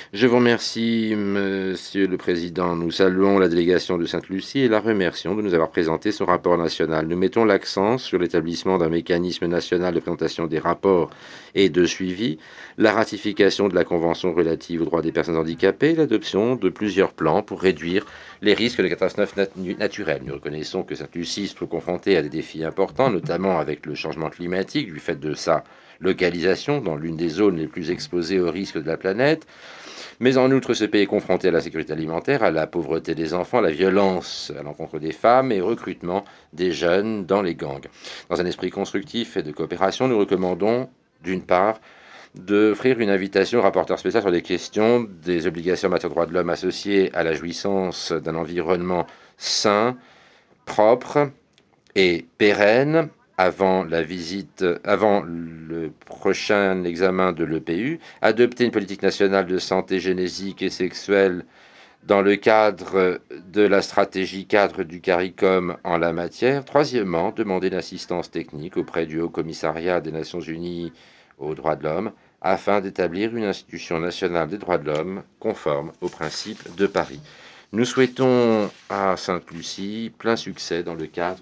Je vous remercie, Monsieur le Président. Nous saluons la délégation de Sainte-Lucie et la remercions de nous avoir présenté son rapport national. Nous mettons l'accent sur l'établissement d'un mécanisme national de présentation des rapports et de suivi, la ratification de la Convention relative aux droits des personnes handicapées et l'adoption de plusieurs plans pour réduire les risques de catastrophes naturelles. Nous reconnaissons que Sainte-Lucie se trouve confrontée à des défis importants, notamment avec le changement climatique, du fait de sa localisation dans l'une des zones les plus exposées aux risques de la planète. Mais en outre, ce pays est confronté à la sécurité alimentaire, à la pauvreté des enfants, à la violence à l'encontre des femmes et au recrutement des jeunes dans les gangs. Dans un esprit constructif et de coopération, nous recommandons, d'une part, d'offrir une invitation au rapporteur spécial sur les questions des obligations en matière de droits de l'homme associées à la jouissance d'un environnement sain, propre et pérenne avant le prochain examen de l'EPU, adopter une politique nationale de santé génésique et sexuelle dans le cadre de la stratégie cadre du CARICOM en la matière. Troisièmement, demander l'assistance technique auprès du Haut Commissariat des Nations Unies aux droits de l'homme afin d'établir une institution nationale des droits de l'homme conforme aux principes de Paris. Nous souhaitons à Sainte-Lucie plein succès dans le cadre